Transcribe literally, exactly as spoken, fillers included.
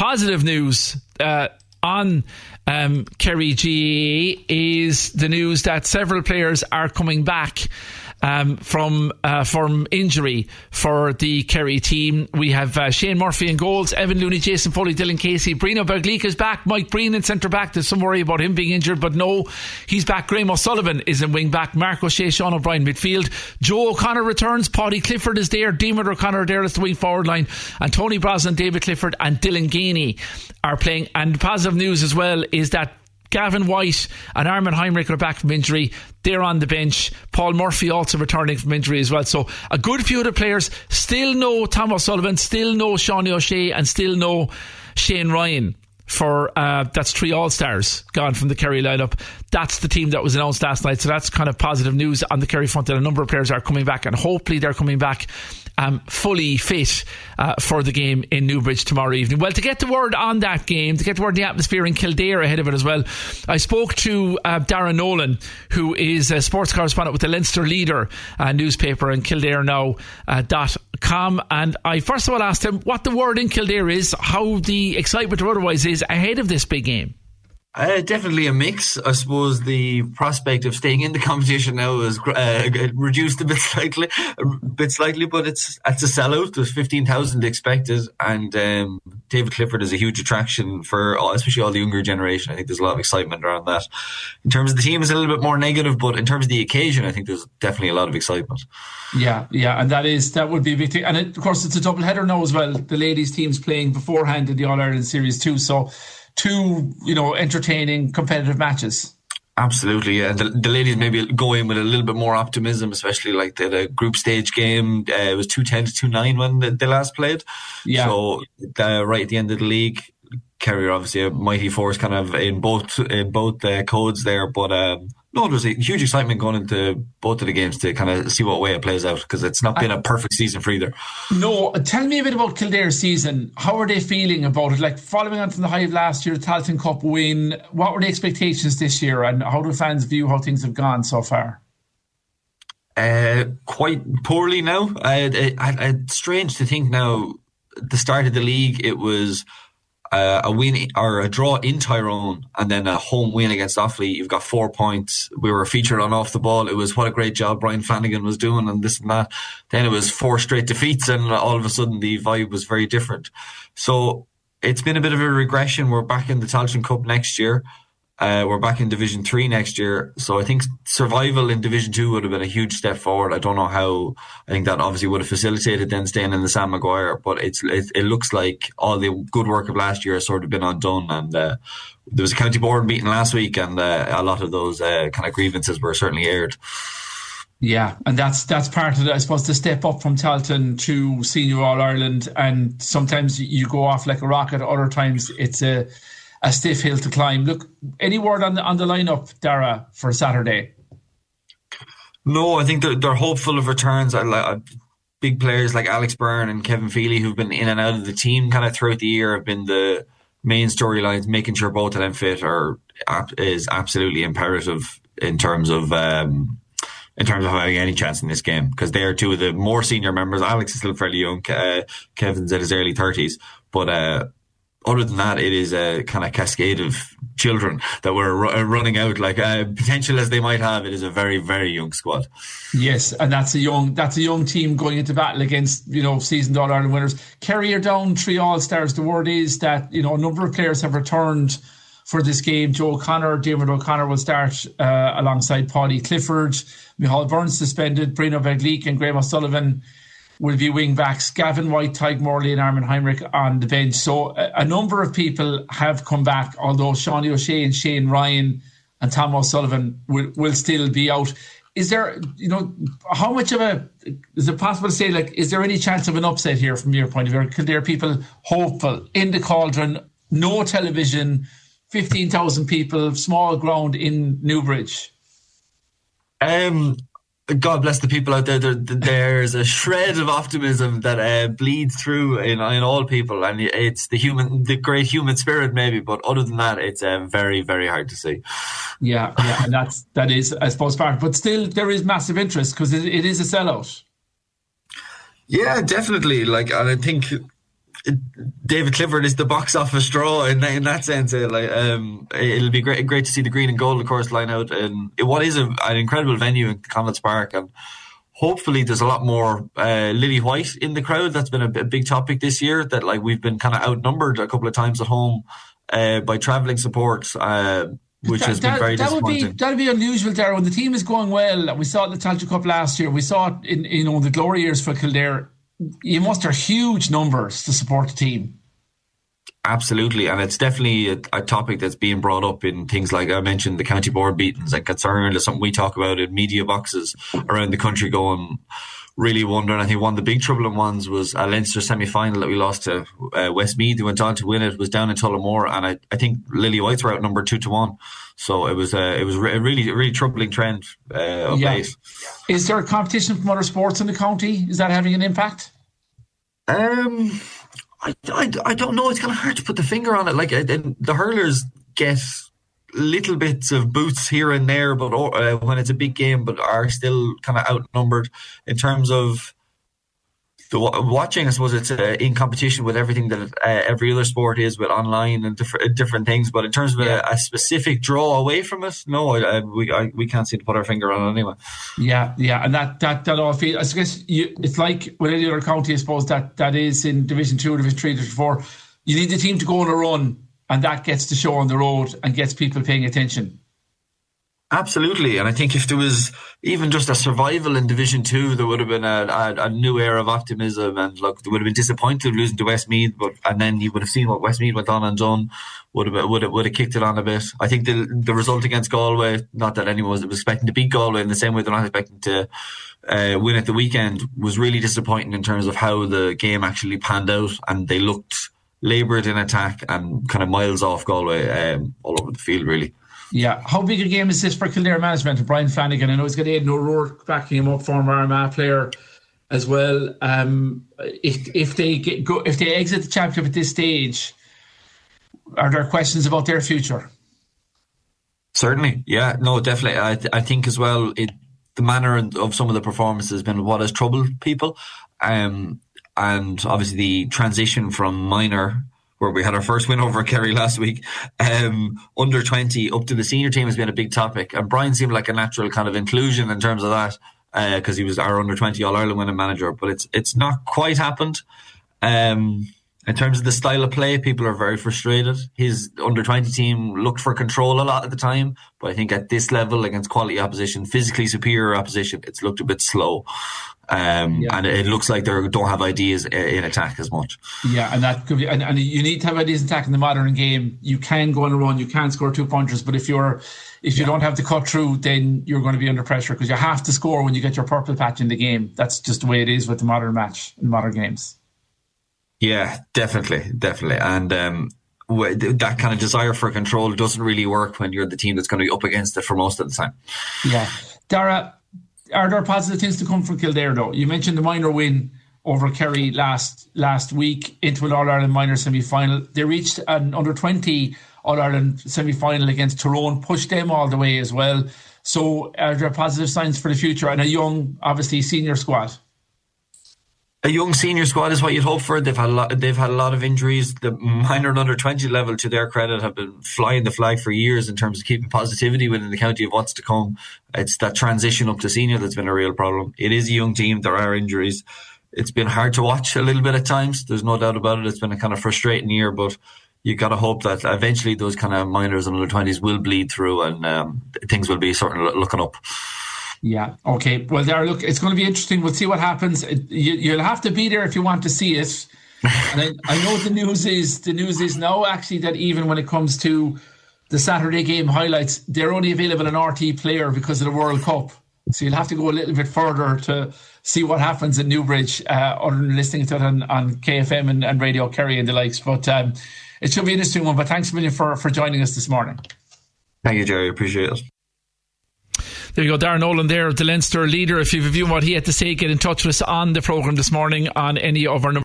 positive news uh, on um, Kerry G A A is the news that several players are coming back Um, from uh, from injury for the Kerry team. We have uh, Shane Murphy in goals, Evan Looney, Jason Foley, Dylan Casey, Brino Berglica is back, Mike Breen in centre back. There's some worry about him being injured, but no, he's back. Graham O'Sullivan is in wing back, Mark O'Shea, Sean O'Brien midfield, Joe O'Connor returns, Paddy Clifford is there, Diarmuid O'Connor there as the wing forward line, and Tony Brosnan, David Clifford and Dylan Gainey are playing. And positive news as well is that Gavin White and Armin Heinrich are back from injury. They're on the bench. Paul Murphy also returning from injury as well. So a good few of the players. Still no Tom O'Sullivan, still no Shawnee O'Shea, and still no Shane Ryan. For uh, that's three All-Stars gone from the Kerry lineup. That's the team that was announced last night. So that's kind of positive news on the Kerry front, that a number of players are coming back, and hopefully they're coming back um, fully fit uh, for the game in Newbridge tomorrow evening. Well, to get the word on that game, to get the word on the atmosphere in Kildare ahead of it as well, I spoke to uh, Darren Nolan, who is a sports correspondent with the Leinster Leader uh, newspaper in Kildare now uh, dot com, and I first of all asked him what the word in Kildare is, how the excitement or otherwise is ahead of this big game. Uh, definitely a mix. I suppose the prospect of staying in the competition now is uh, reduced a bit slightly, a bit slightly, but it's it's a sellout. There's fifteen thousand expected, and um, David Clifford is a huge attraction for all, especially all the younger generation. I think there's a lot of excitement around that. In terms of the team, it's a little bit more negative, but in terms of the occasion, I think there's definitely a lot of excitement. Yeah, yeah, and that is that would be a big thing. And it, of course, it's a double header now as well. The ladies' team's playing beforehand in the All Ireland Series too, so two, you know, entertaining competitive matches. Absolutely, yeah. The, the ladies maybe go in with a little bit more optimism, especially like the, the group stage game. Uh, it was two ten to two nine when they, they last played. Yeah. So uh, right at the end of the league, Kerry are obviously a mighty force, kind of in both in both uh, codes there. But um, no, there was a huge excitement going into both of the games to kind of see what way it plays out, because it's not been a perfect season for either. No, tell me a bit about Kildare's season. How are they feeling about it? Like, following on from the high of last year, the Tailteann Cup win, what were the expectations this year, and how do fans view how things have gone so far? Uh, quite poorly now. I, I, I, it's strange to think now, at the start of the league, it was Uh, a win or a draw in Tyrone and then a home win against Offaly. You've got four points. We were featured on Off the Ball. It was what a great job Brian Flanagan was doing and this and that. Then it was four straight defeats, and all of a sudden the vibe was very different. So it's been a bit of a regression. We're back in the Tailteann Cup next year. Uh, we're back in Division three next year. So I think survival in Division two would have been a huge step forward. I don't know how. I think that obviously would have facilitated then staying in the Sam Maguire. But it's it, it looks like all the good work of last year has sort of been undone. And uh, there was a county board meeting last week, and uh, a lot of those uh, kind of grievances were certainly aired. Yeah, and that's that's part of it, I suppose, to step up from Tailteann to Senior All-Ireland. And sometimes you go off like a rocket. Other times it's a... a stiff hill to climb. Look, any word on the on the lineup, Dara, for Saturday? No, I think they're, they're hopeful of returns. I like uh, big players like Alex Byrne and Kevin Feely, who've been in and out of the team kind of throughout the year, have been the main storylines. Making sure both of them fit are is absolutely imperative in terms of um, in terms of having any chance in this game, because they are two of the more senior members. Alex is still fairly young. Uh, Kevin's at his early thirties, but. Uh, Other than that, it is a kind of cascade of children that we're ru- running out. Like uh, potential as they might have, it is a very, very young squad. Yes, and that's a young that's a young team going into battle against, you know, seasoned All Ireland winners. Kerry are down three All Stars. The word is that, you know, a number of players have returned for this game. Joe O'Connor, Diarmuid O'Connor will start uh, alongside Paddy Clifford. Micheál Byrne suspended. Brino Berglica and Graham O'Sullivan will be wing backs. Gavin White, Tyke Morley and Armin Heinrich on the bench. So a, a number of people have come back, although Shawnee O'Shea and Shane Ryan and Tom O'Sullivan will, will still be out. Is there, you know, how much of a, is it possible to say, like, is there any chance of an upset here from your point of view? Could there are people hopeful in the cauldron, no television, fifteen thousand people, small ground in Newbridge? Um, God bless the people out there. there there's a shred of optimism that uh, bleeds through in in all people, and it's the human, the great human spirit, maybe. But other than that, it's uh, very, very hard to see. Yeah, yeah, and that's that is, I suppose, part. But still, there is massive interest because it, it is a sellout. Yeah, definitely. Like, and I think David Clifford is the box office draw in that, in that sense. Uh, like, um, it'll be great, great to see the green and gold, of course, line out. And it, what is a, an incredible venue in Commonwealth Park, and hopefully there's a lot more uh, Lily White in the crowd. That's been a, a big topic this year. That like we've been kind of outnumbered a couple of times at home uh, by travelling support. Uh, Which that, has been that, very that disappointing. Would be, that would be unusual, Darragh. When the team is going well, we saw it in the Tailteann Cup last year. We saw it in you know the glory years for Kildare. You muster huge numbers to support the team. Absolutely, and it's definitely a, a topic that's being brought up in things like I mentioned the county board meetings and concern. It's something we talk about in media boxes around the country, going really wondering. I think one of the big troubling ones was a Leinster semi-final that we lost to uh, Westmeath, who went on to win it, was down in Tullamore, and I, I think Lily Whites were outnumbered two to one. So it was a it was a really a really troubling trend uh, of yeah. late. Is there a competition from other sports in the county? Is that having an impact? Um, I, I, I don't know. It's kind of hard to put the finger on it. Like uh, the hurlers get little bits of boots here and there, but uh, when it's a big game, but are still kind of outnumbered in terms of the watching. I suppose it's uh, in competition with everything that uh, every other sport is, with online and different different things. But in terms of yeah. a, a specific draw away from it, no, I, I, we I, we can't seem to put our finger on it anyway. Yeah, yeah, and that that that all feel. I guess you, it's like with any other county. I suppose that that is in Division Two, Division Three, Division Four. You need the team to go on a run, and that gets the show on the road and gets people paying attention. Absolutely, and I think if there was even just a survival in Division Two, there would have been a, a, a new era of optimism. And look, they would have been disappointed losing to Westmeath, but and then you would have seen what Westmeath went on and done. Would have would have would have kicked it on a bit. I think the the result against Galway, not that anyone was expecting to beat Galway in the same way they're not expecting to uh, win at the weekend, was really disappointing in terms of how the game actually panned out, and they looked laboured in attack and kind of miles off Galway um, all over the field, really. Yeah, how big a game is this for Kildare management and Brian Flanagan? I know he's got Aidan O'Rourke backing him up, former Armagh player as well. Um, if if they get go, if they exit the championship at this stage, are there questions about their future? Certainly, yeah, no, definitely. I I think as well, it the manner of some of the performances has been what has troubled people, um, and obviously the transition from minor, where we had our first win over Kerry last week, um, under twenty up to the senior team has been a big topic. And Brian seemed like a natural kind of inclusion in terms of that, because uh, he was our under twenty All-Ireland winning manager. But it's it's not quite happened. Um, in terms of the style of play, people are very frustrated. His under twenty team looked for control a lot at the time, but I think at this level, against quality opposition, physically superior opposition, it's looked a bit slow. Um, yeah. And it looks like they don't have ideas in attack as much. Yeah, and that could be, and, and you need to have ideas in attack in the modern game. You can go on a run, you can score two pointers, but if you're if you yeah. don't have the cut through, then you're going to be under pressure, because you have to score when you get your purple patch in the game. That's just the way it is with the modern match in modern games. Yeah, definitely, definitely, and um, that kind of desire for control doesn't really work when you're the team that's going to be up against it for most of the time. Yeah, Darragh, are there positive things to come from Kildare though? You mentioned the minor win over Kerry last last week into an All-Ireland minor semi-final. They reached an under twenty All-Ireland semi-final against Tyrone, pushed them all the way as well. So are there positive signs for the future? And a young, obviously, senior squad. A young senior squad is what you'd hope for. They've had a lot, they've had a lot of injuries. The minor and under twenty level, to their credit, have been flying the flag for years in terms of keeping positivity within the county of what's to come. It's that transition up to senior that's been a real problem. It is a young team. There are injuries. It's been hard to watch a little bit at times. There's no doubt about it. It's been a kind of frustrating year, but you got to hope that eventually those kind of minors and under twenties will bleed through, and um, things will be sort of looking up. Yeah. Okay. Well, there. Look, it's going to be interesting. We'll see what happens. You, you'll have to be there if you want to see it. And I, I know the news is the news is now actually that even when it comes to the Saturday game highlights, they're only available on R T Player because of the World Cup. So you'll have to go a little bit further to see what happens in Newbridge, uh, other than listening to it on, on K F M and, and Radio Kerry and the likes. But um, it should be an interesting one. But thanks a million for for joining us this morning. Thank you, Jerry. Appreciate it. There you go, Darragh Nolan there, the Leinster leader. If you've a view on what he had to say, get in touch with us on the programme this morning on any of our